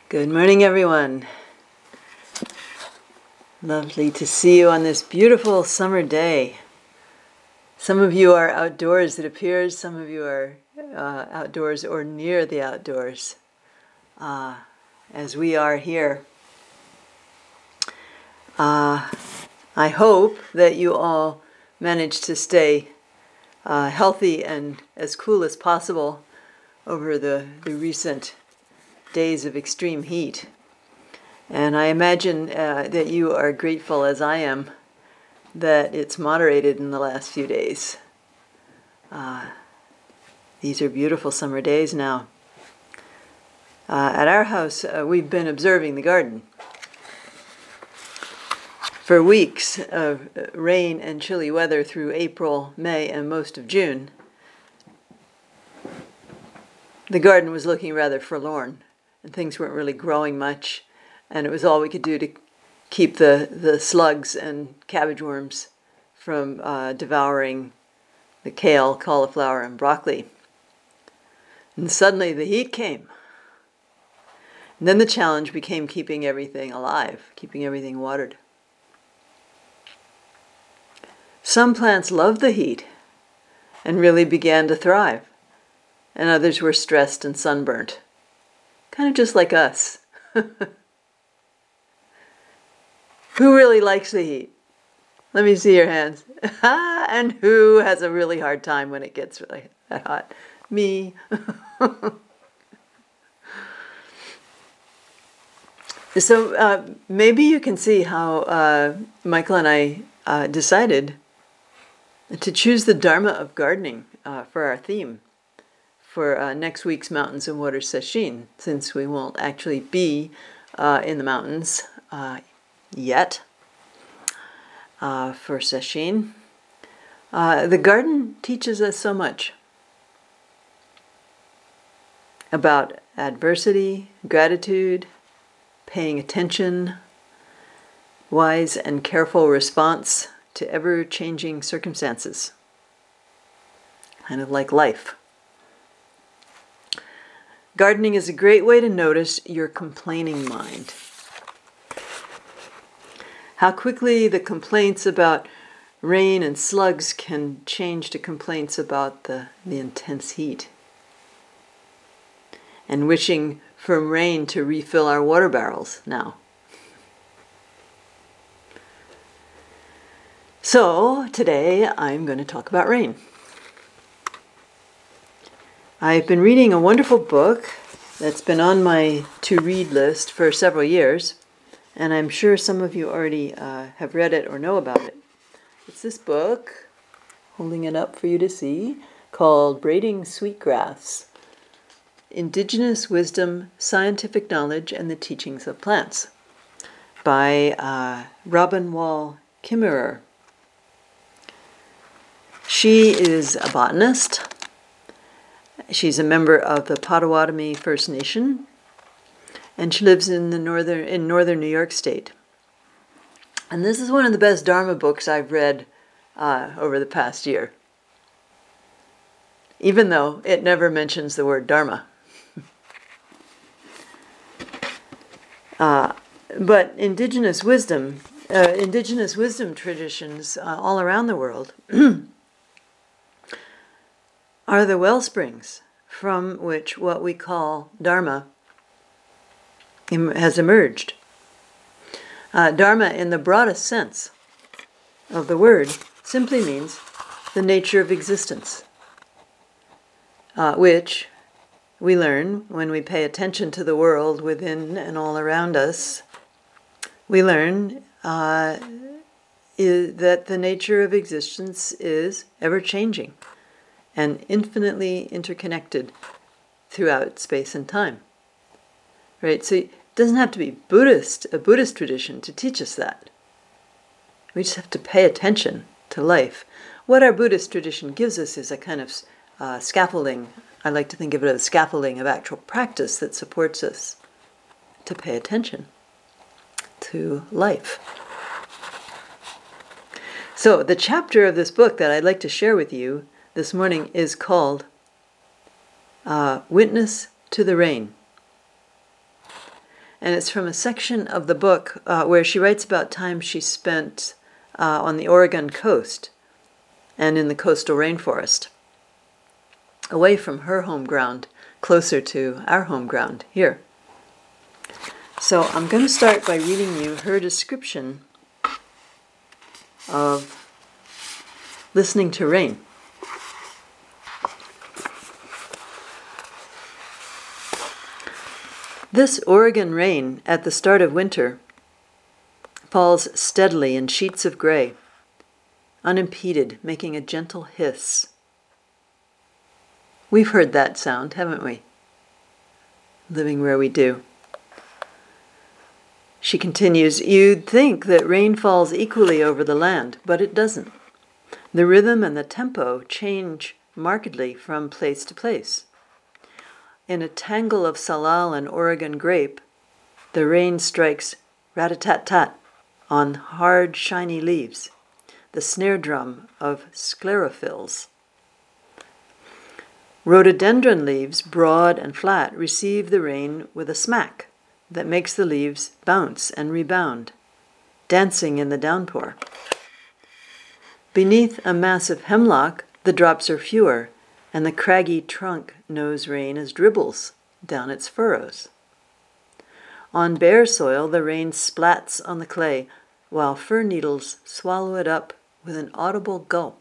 Good morning, everyone. Lovely to see you on this beautiful summer day. Some of you are outdoors, it appears. Some of you are outdoors or near the outdoors, as we are here. I hope that you all manage to stay healthy and as cool as possible over the recent days of extreme heat. And I imagine that you are grateful, as I am, that it's moderated in the last few days. These are beautiful summer days now. At our house, we've been observing the garden. For weeks of rain and chilly weather through April, May, and most of June, the garden was looking rather forlorn, and things weren't really growing much, and it was all we could do to keep the slugs and cabbage worms from devouring the kale, cauliflower, and broccoli. And suddenly the heat came. And then the challenge became keeping everything alive, keeping everything watered. Some plants loved the heat and really began to thrive, and others were stressed and sunburnt. Kind of just like us. Who really likes the heat? Let me see your hands. And who has a really hard time when it gets really that hot? Me. So maybe you can see how Michael and I decided to choose the Dharma of gardening for our theme for next week's Mountains and Water Sesshin, since we won't actually be in the mountains yet for Sesshin. The garden teaches us so much about adversity, gratitude, paying attention, wise and careful response to ever-changing circumstances, kind of like life. Gardening is a great way to notice your complaining mind. How quickly the complaints about rain and slugs can change to complaints about the intense heat. And wishing for rain to refill our water barrels now. So today I'm going to talk about rain. I've been reading a wonderful book that's been on my to-read list for several years, and I'm sure some of you already have read it or know about it. It's this book, holding it up for you to see, called Braiding Sweetgrass: Indigenous Wisdom, Scientific Knowledge, and the Teachings of Plants, by Robin Wall Kimmerer. She is a botanist. She's a member of the Potawatomi First Nation, and she lives in northern New York State. And this is one of the best Dharma books I've read over the past year, even though it never mentions the word Dharma. But indigenous wisdom traditions all around the world are the wellsprings from which what we call Dharma has emerged. Dharma, in the broadest sense of the word, simply means the nature of existence, which we learn when we pay attention to the world within and all around us. We learn that the nature of existence is ever-changing and infinitely interconnected throughout space and time. Right? So it doesn't have to be a Buddhist tradition to teach us that. We just have to pay attention to life. What our Buddhist tradition gives us is a kind of scaffolding. I like to think of it as a scaffolding of actual practice that supports us to pay attention to life. So the chapter of this book that I'd like to share with you this morning is called Witness to the Rain. And it's from a section of the book where she writes about time she spent on the Oregon coast and in the coastal rainforest, away from her home ground, closer to our home ground here. So I'm going to start by reading you her description of listening to rain. This Oregon rain at the start of winter falls steadily in sheets of gray, unimpeded, making a gentle hiss. We've heard that sound, haven't we? Living where we do. She continues, you'd think that rain falls equally over the land, but it doesn't. The rhythm and the tempo change markedly from place to place. In a tangle of salal and Oregon grape, the rain strikes rat-a-tat-tat on hard, shiny leaves, the snare drum of sclerophylls. Rhododendron leaves, broad and flat, receive the rain with a smack that makes the leaves bounce and rebound, dancing in the downpour. Beneath a massive hemlock, the drops are fewer, and the craggy trunk knows rain as dribbles down its furrows. On bare soil, the rain splats on the clay, while fir needles swallow it up with an audible gulp.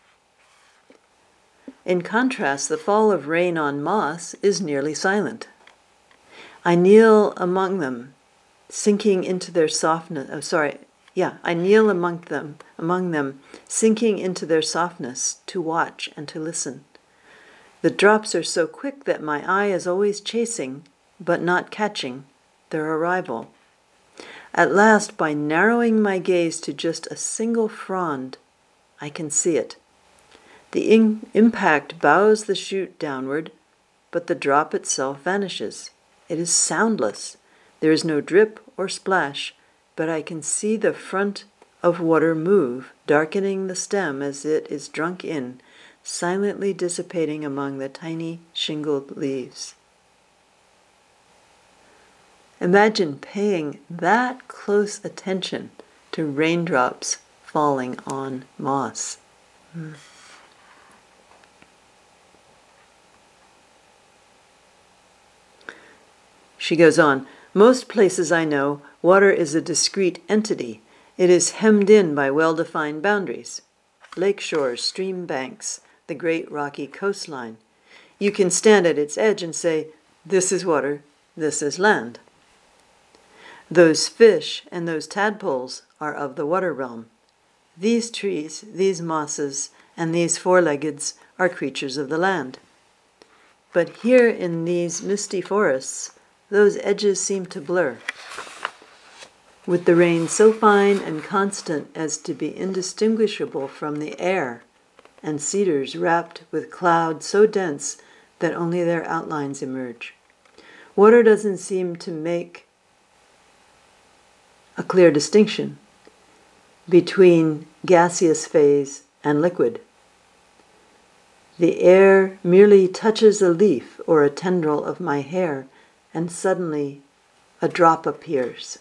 In contrast, the fall of rain on moss is nearly silent. I kneel among them, sinking into their softness. I kneel among them, sinking into their softness to watch and to listen. The drops are so quick that my eye is always chasing, but not catching, their arrival. At last, by narrowing my gaze to just a single frond, I can see it. The impact bows the chute downward, but the drop itself vanishes. It is soundless. There is no drip or splash, but I can see the front of water move, darkening the stem as it is drunk in, silently dissipating among the tiny shingled leaves. Imagine paying that close attention to raindrops falling on moss. She goes on, most places I know, water is a discrete entity. It is hemmed in by well-defined boundaries. Lake shores, stream banks, the great rocky coastline. You can stand at its edge and say, this is water, this is land. Those fish and those tadpoles are of the water realm. These trees, these mosses, and these four-leggeds are creatures of the land. But here in these misty forests, those edges seem to blur. With the rain so fine and constant as to be indistinguishable from the air, and cedars wrapped with cloud so dense that only their outlines emerge. Water doesn't seem to make a clear distinction between gaseous phase and liquid. The air merely touches a leaf or a tendril of my hair, and suddenly a drop appears.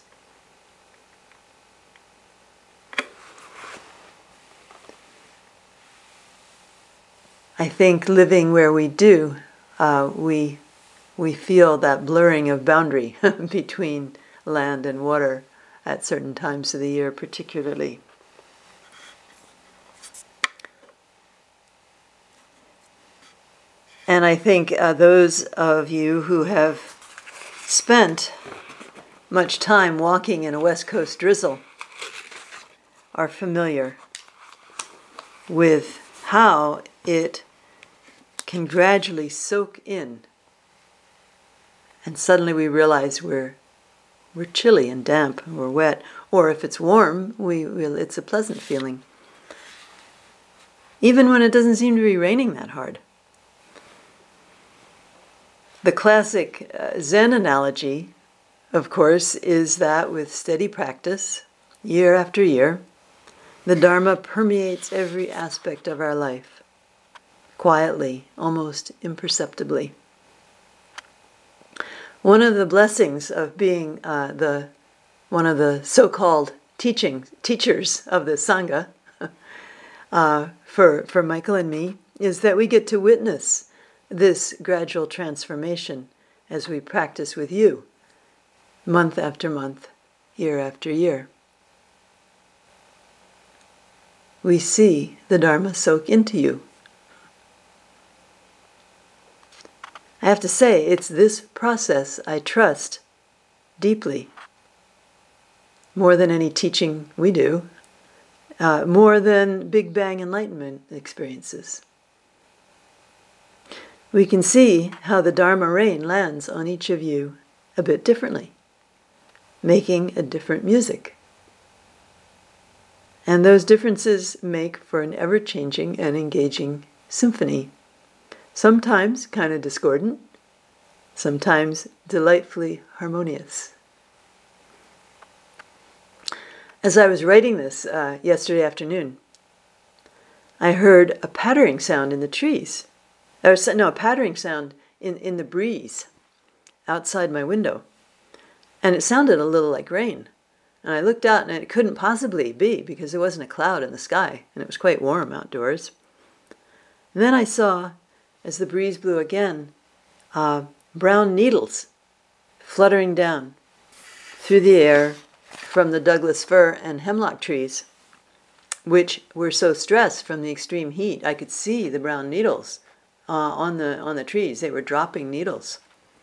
I think living where we do, we feel that blurring of boundary between land and water at certain times of the year particularly. And I think those of you who have spent much time walking in a West Coast drizzle are familiar with how it can gradually soak in, and suddenly we realize we're chilly and damp, and we're wet, or if it's warm, it's a pleasant feeling, even when it doesn't seem to be raining that hard. The classic Zen analogy, of course, is that with steady practice, year after year, the Dharma permeates every aspect of our life, quietly, almost imperceptibly. One of the blessings of being one of the so-called teachers of the Sangha for Michael and me is that we get to witness this gradual transformation as we practice with you, month after month, year after year. We see the Dharma soak into you. I have to say, it's this process I trust deeply, more than any teaching we do, more than Big Bang Enlightenment experiences. We can see how the Dharma rain lands on each of you a bit differently, making a different music. And those differences make for an ever-changing and engaging symphony, sometimes kind of discordant, sometimes delightfully harmonious. As I was writing this yesterday afternoon, I heard a pattering sound in the trees. A pattering sound in the breeze outside my window. And it sounded a little like rain. And I looked out and it couldn't possibly be because there wasn't a cloud in the sky and it was quite warm outdoors. And then I saw, as the breeze blew again, brown needles fluttering down through the air from the Douglas fir and hemlock trees, which were so stressed from the extreme heat. I could see the brown needles on the trees. They were dropping needles,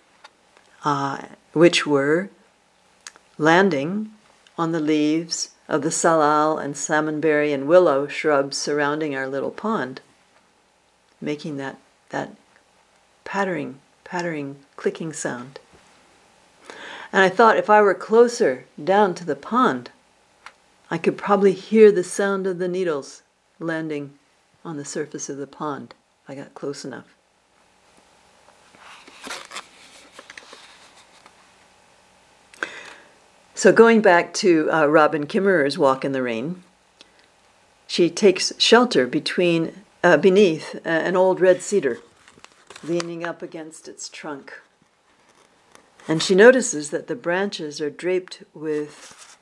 which were landing on the leaves of the salal and salmonberry and willow shrubs surrounding our little pond, making that pattering, clicking sound. And I thought if I were closer down to the pond, I could probably hear the sound of the needles landing on the surface of the pond. I got close enough. So going back to Robin Kimmerer's walk in the rain, she takes shelter beneath an old red cedar, leaning up against its trunk. And she notices that the branches are draped with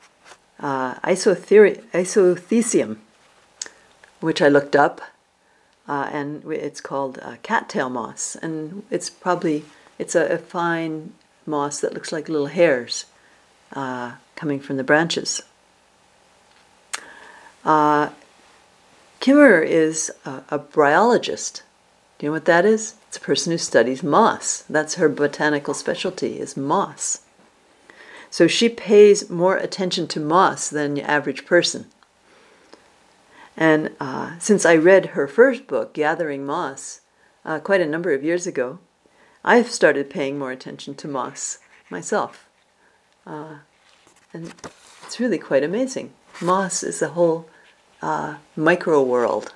isothecium, which I looked up. And it's called cattail moss, and it's a fine moss that looks like little hairs coming from the branches. Kimmerer is a bryologist. Do you know what that is? It's a person who studies moss. That's her botanical specialty, is moss. So she pays more attention to moss than the average person. And since I read her first book, Gathering Moss, quite a number of years ago, I've started paying more attention to moss myself. And it's really quite amazing. Moss is a whole micro world.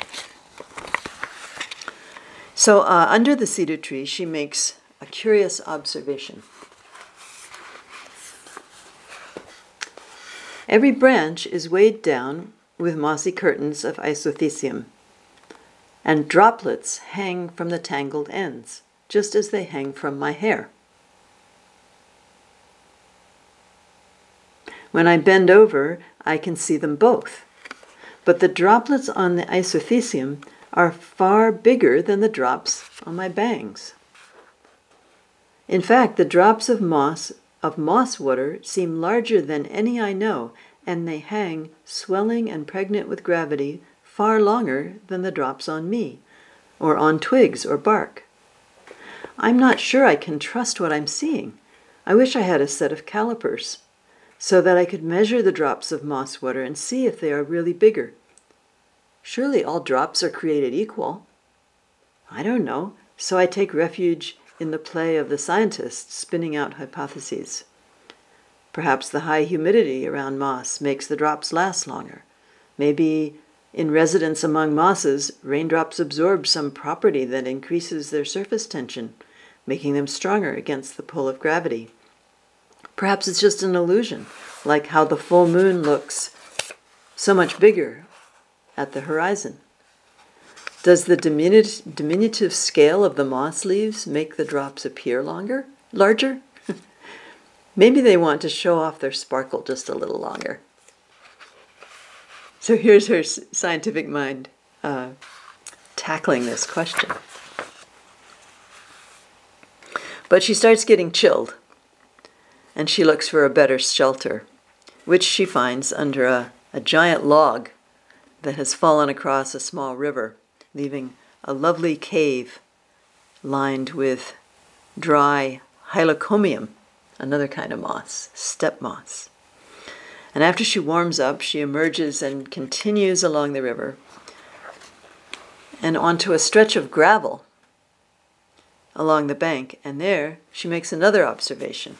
So under the cedar tree, she makes a curious observation. Every branch is weighed down with mossy curtains of isothecium, and droplets hang from the tangled ends, just as they hang from my hair. When I bend over, I can see them both, but the droplets on the isothecium are far bigger than the drops on my bangs. In fact, the drops of moss water seem larger than any I know, and they hang, swelling and pregnant with gravity, far longer than the drops on me, or on twigs or bark. I'm not sure I can trust what I'm seeing. I wish I had a set of calipers, so that I could measure the drops of moss water and see if they are really bigger. Surely all drops are created equal. I don't know, so I take refuge in the play of the scientists spinning out hypotheses. Perhaps the high humidity around moss makes the drops last longer. Maybe in residence among mosses, raindrops absorb some property that increases their surface tension, making them stronger against the pull of gravity. Perhaps it's just an illusion, like how the full moon looks so much bigger at the horizon. Does the diminutive scale of the moss leaves make the drops appear longer? larger. Maybe they want to show off their sparkle just a little longer. So here's her scientific mind tackling this question. But she starts getting chilled, and she looks for a better shelter, which she finds under a giant log that has fallen across a small river, leaving a lovely cave lined with dry hylocomium, another kind of moss, steppe moss. And after she warms up, she emerges and continues along the river and onto a stretch of gravel along the bank, and there she makes another observation.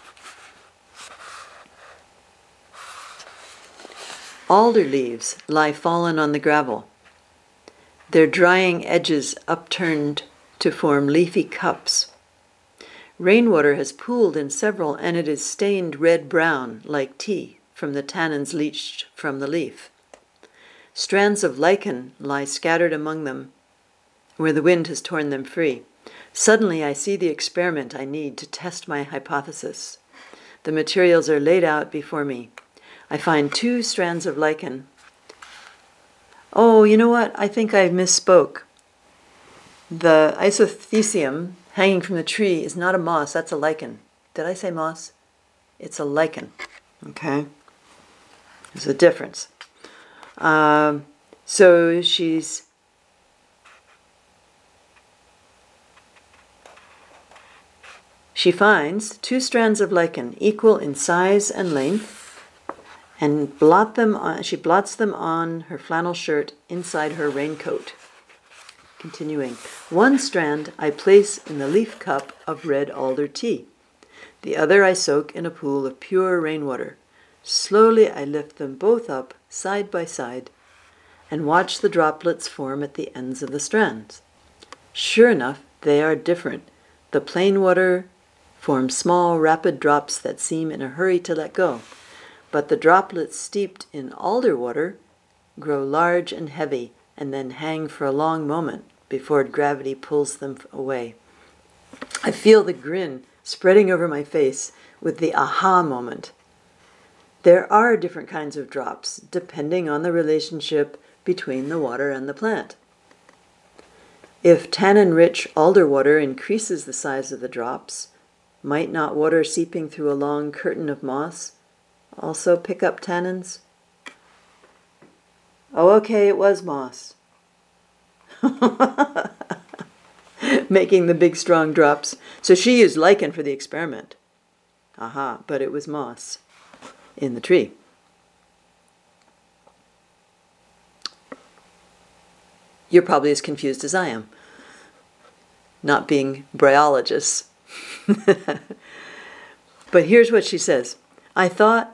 Alder leaves lie fallen on the gravel, their drying edges upturned to form leafy cups. Rainwater has pooled in several, and it is stained red-brown like tea from the tannins leached from the leaf. Strands of lichen lie scattered among them, where the wind has torn them free. Suddenly I see the experiment I need to test my hypothesis. The materials are laid out before me. I find 2 strands of lichen. Oh, you know what? I think I misspoke. The Isothecium hanging from the tree is not a moss, that's a lichen. Did I say moss? It's a lichen. Okay? There's a difference. So she finds 2 strands of lichen equal in size and length, and she blots them on her flannel shirt inside her raincoat. Continuing, 1 strand I place in the leaf cup of red alder tea. The other I soak in a pool of pure rainwater. Slowly I lift them both up, side by side, and watch the droplets form at the ends of the strands. Sure enough, they are different. The plain water forms small, rapid drops that seem in a hurry to let go, but the droplets steeped in alder water grow large and heavy and then hang for a long moment before gravity pulls them away. I feel the grin spreading over my face with the aha moment. There are different kinds of drops, depending on the relationship between the water and the plant. If tannin-rich alder water increases the size of the drops, might not water seeping through a long curtain of moss also pick up tannins? Oh, okay, it was moss. Making the big strong drops. So she used lichen for the experiment. Aha, but it was moss in the tree. You're probably as confused as I am, not being bryologists. But here's what she says. I thought,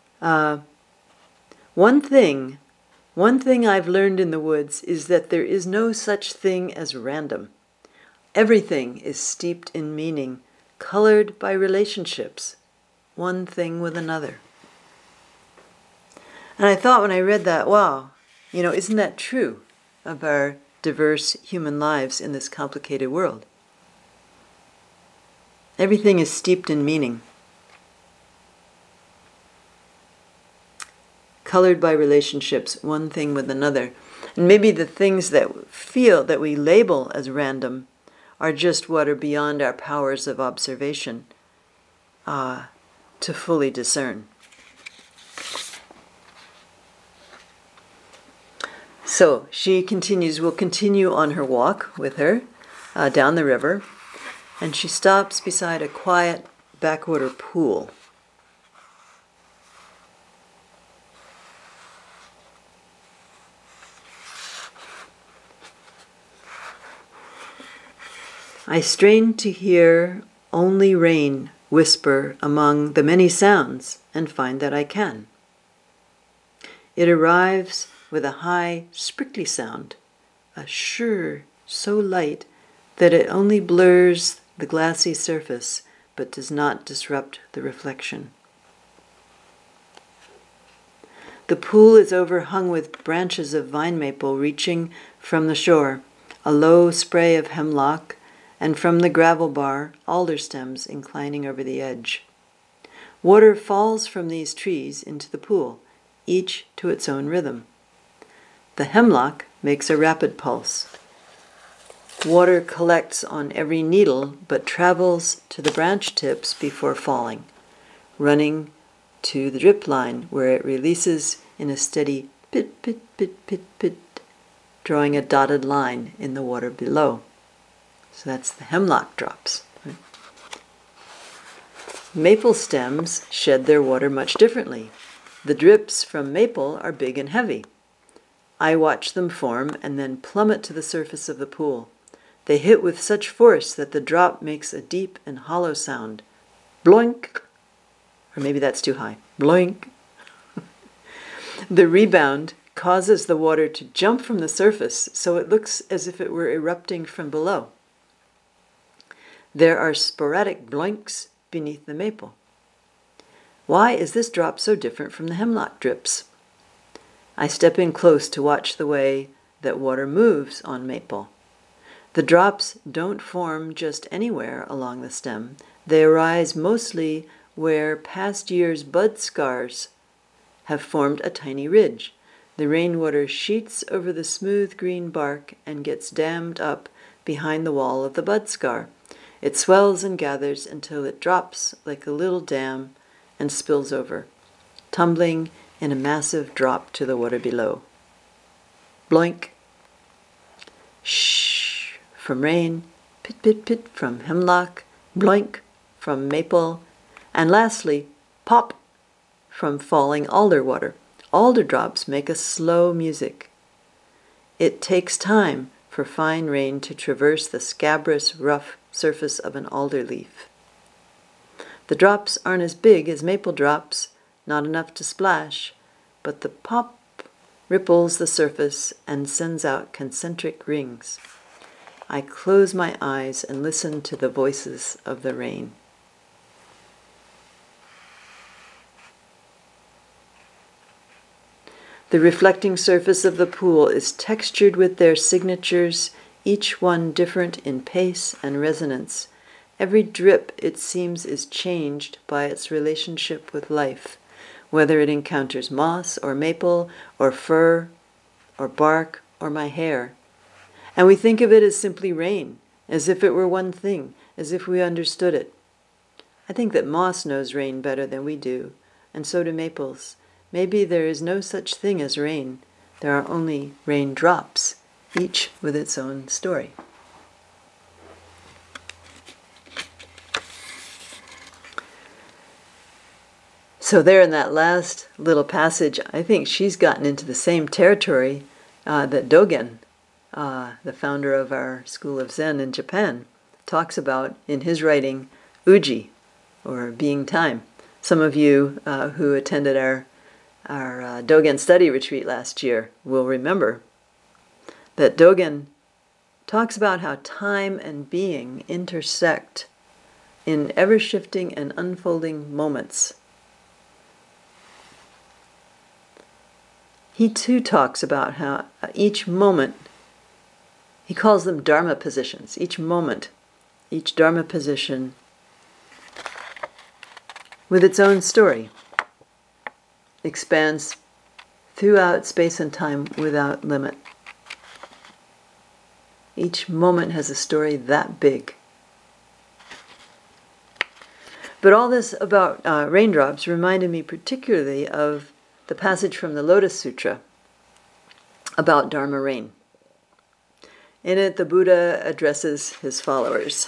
one thing I've learned in the woods is that there is no such thing as random. Everything is steeped in meaning, colored by relationships, one thing with another. And I thought when I read that, wow, isn't that true of our diverse human lives in this complicated world? Everything is steeped in meaning, colored by relationships, one thing with another. And maybe the things that we label as random are just what are beyond our powers of observation to fully discern. So she will continue on her walk with her down the river, and she stops beside a quiet backwater pool. I strain to hear only rain whisper among the many sounds and find that I can. It arrives with a high, sprinkly sound, a shurr so light that it only blurs the glassy surface but does not disrupt the reflection. The pool is overhung with branches of vine maple reaching from the shore, a low spray of hemlock, and from the gravel bar, alder stems inclining over the edge. Water falls from these trees into the pool, each to its own rhythm. The hemlock makes a rapid pulse. Water collects on every needle but travels to the branch tips before falling, running to the drip line where it releases in a steady pit, pit, pit, pit, pit, drawing a dotted line in the water below. So that's the hemlock drops. Right? Maple stems shed their water much differently. The drips from maple are big and heavy. I watch them form and then plummet to the surface of the pool. They hit with such force that the drop makes a deep and hollow sound. Bloink. Or maybe that's too high. Bloink. The rebound causes the water to jump from the surface so it looks as if it were erupting from below. There are sporadic bloinks beneath the maple. Why is this drop so different from the hemlock drips? I step in close to watch the way that water moves on maple. The drops don't form just anywhere along the stem. They arise mostly where past year's bud scars have formed a tiny ridge. The rainwater sheets over the smooth green bark and gets dammed up behind the wall of the bud scar. It swells and gathers until it drops like a little dam and spills over, tumbling in a massive drop to the water below. Bloink. Shh. From rain, pit, pit, pit from hemlock, bloink from maple, and lastly, pop from falling alder water. Alder drops make a slow music. It takes time for fine rain to traverse the scabrous, rough surface of an alder leaf. The drops aren't as big as maple drops, not enough to splash, but the pop ripples the surface and sends out concentric rings. I close my eyes and listen to the voices of the rain. The reflecting surface of the pool is textured with their signatures, each one different in pace and resonance. Every drip, it seems, is changed by its relationship with life, whether it encounters moss or maple or fir or bark or my hair. And we think of it as simply rain, as if it were one thing, as if we understood it. I think that moss knows rain better than we do, and so do maples. Maybe there is no such thing as rain. There are only raindrops, each with its own story. So there in that last little passage, I think she's gotten into the same territory that Dogen, the founder of our School of Zen in Japan, talks about in his writing Uji, or being time. Some of you who attended our Dogen study retreat last year will remember that Dogen talks about how time and being intersect in ever-shifting and unfolding moments. He too talks about how each moment, he calls them Dharma positions, each moment, each Dharma position with its own story, expands throughout space and time without limit. Each moment has a story that big. But all this about raindrops reminded me particularly of the passage from the Lotus Sutra about Dharma rain. In it, the Buddha addresses his followers.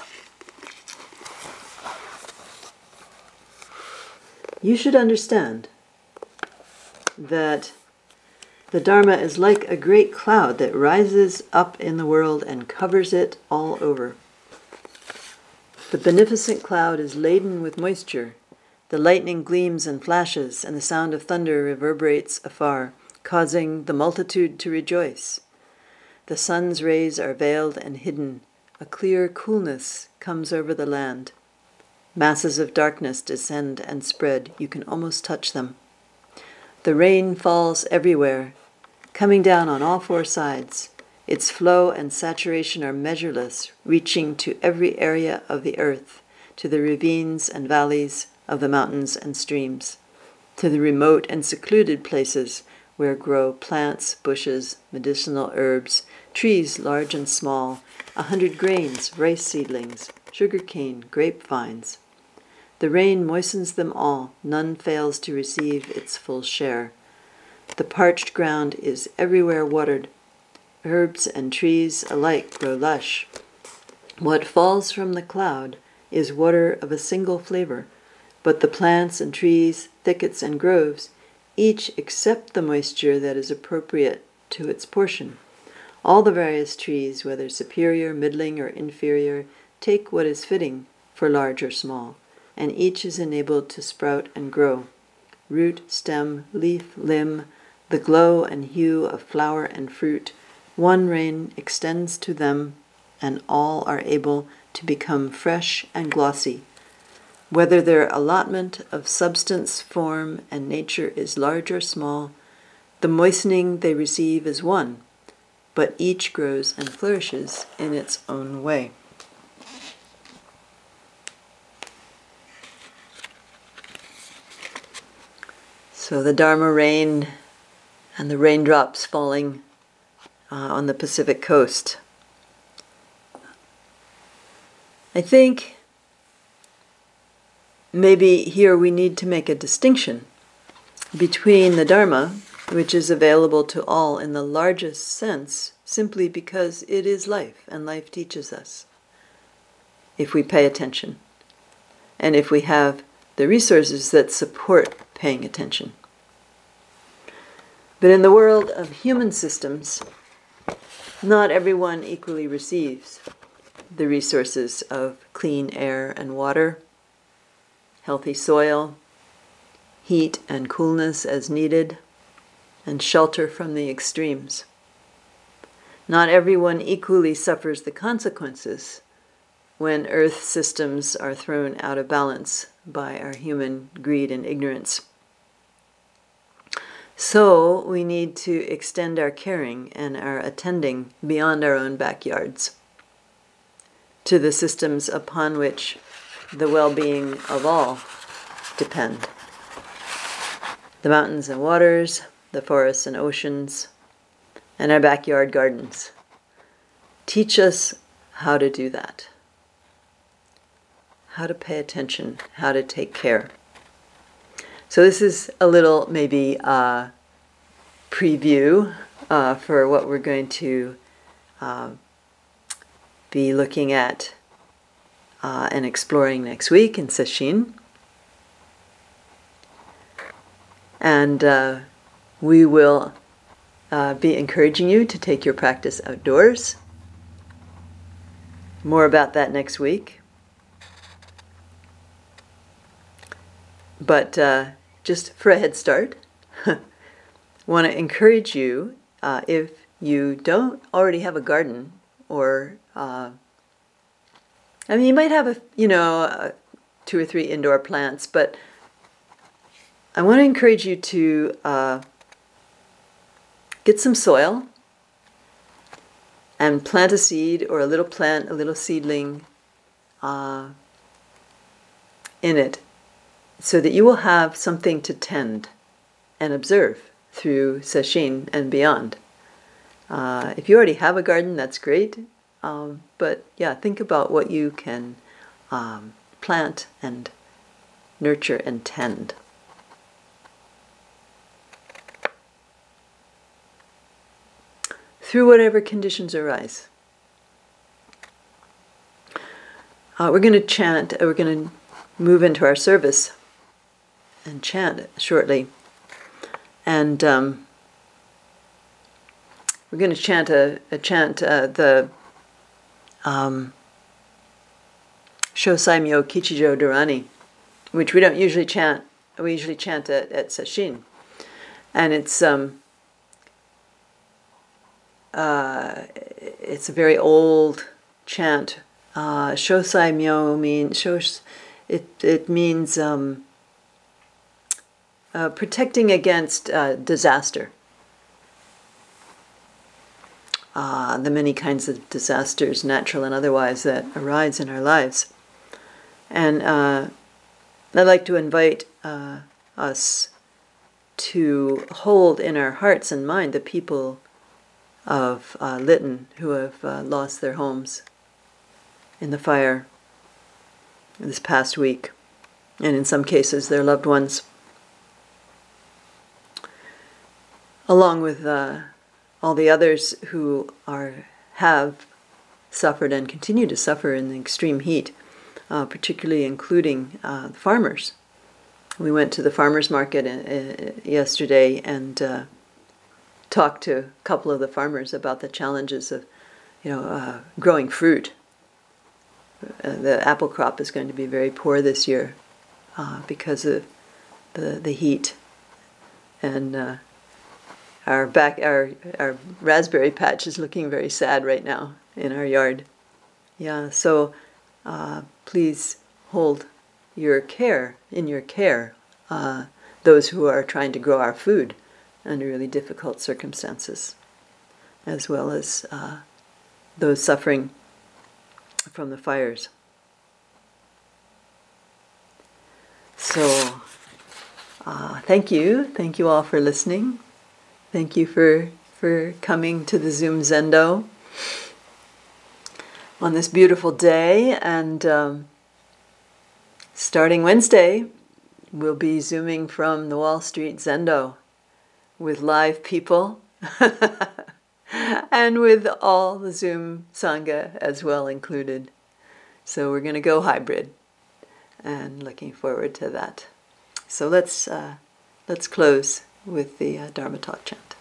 You should understand that the Dharma is like a great cloud that rises up in the world and covers it all over. The beneficent cloud is laden with moisture. The lightning gleams and flashes, and the sound of thunder reverberates afar, causing the multitude to rejoice. The sun's rays are veiled and hidden. A clear coolness comes over the land. Masses of darkness descend and spread. You can almost touch them. The rain falls everywhere, coming down on all four sides. Its flow and saturation are measureless, reaching to every area of the earth, to the ravines and valleys of the mountains and streams, to the remote and secluded places where grow plants, bushes, medicinal herbs, trees large and small, 100 grains, rice seedlings, sugarcane, grapevines. The rain moistens them all, none fails to receive its full share. The parched ground is everywhere watered. Herbs and trees alike grow lush. What falls from the cloud is water of a single flavor, but the plants and trees, thickets and groves, each accept the moisture that is appropriate to its portion. All the various trees, whether superior, middling, or inferior, take what is fitting for large or small, and each is enabled to sprout and grow. Root, stem, leaf, limb, the glow and hue of flower and fruit, one rain extends to them, and all are able to become fresh and glossy. Whether their allotment of substance, form, and nature is large or small, the moistening they receive is one, but each grows and flourishes in its own way. So the Dharma rain and the raindrops falling on the Pacific coast. I think maybe here we need to make a distinction between the Dharma, which is available to all in the largest sense, simply because it is life, and life teaches us, if we pay attention, and if we have the resources that support paying attention. But in the world of human systems, not everyone equally receives the resources of clean air and water, healthy soil, heat and coolness as needed, and shelter from the extremes. Not everyone equally suffers the consequences when Earth systems are thrown out of balance by our human greed and ignorance. So we need to extend our caring and our attending beyond our own backyards to the systems upon which the well-being of all depend. The mountains and waters, the forests and oceans, and our backyard gardens. Teach us how to do that. How to pay attention, how to take care. So this is a little maybe preview for what we're going to be looking at and exploring next week in Sesshin. And we will be encouraging you to take your practice outdoors. More about that next week. But just for a head start, want to encourage you, if you don't already have a garden, or you might have 2 or 3 indoor plants, but I want to encourage you to get some soil and plant a seed or a little plant, a little seedling in it, so that you will have something to tend and observe through Sesshin and beyond. If you already have a garden, that's great. But yeah, think about what you can plant and nurture and tend. Through whatever conditions arise. We're going to chant, we're going to move into our service and chant shortly. And we're going to chant the Shosaimyo Kichijo Dharani, which we don't usually chant. We usually chant at Sesshin. And it's a very old chant. Shosaimyo means it means protecting against disaster. the many kinds of disasters, natural and otherwise, that arise in our lives. And I'd like to invite us to hold in our hearts and mind the people of Lytton who have lost their homes in the fire this past week, and in some cases their loved ones, along with all the others who have suffered and continue to suffer in the extreme heat, particularly including the farmers. We went to the farmers market yesterday and talked to a couple of the farmers about the challenges of, growing fruit. The apple crop is going to be very poor this year because of the heat, and our raspberry patch is looking very sad right now in our yard. Yeah, so please hold in your care those who are trying to grow our food under really difficult circumstances, as well as those suffering from the fires. So thank you all for listening. Thank you for coming to the Zoom Zendo on this beautiful day. And starting Wednesday, we'll be Zooming from the Wall Street Zendo with live people and with all the Zoom Sangha as well included. So we're going to go hybrid, and looking forward to that. So let's close with the Dharma Talk chant.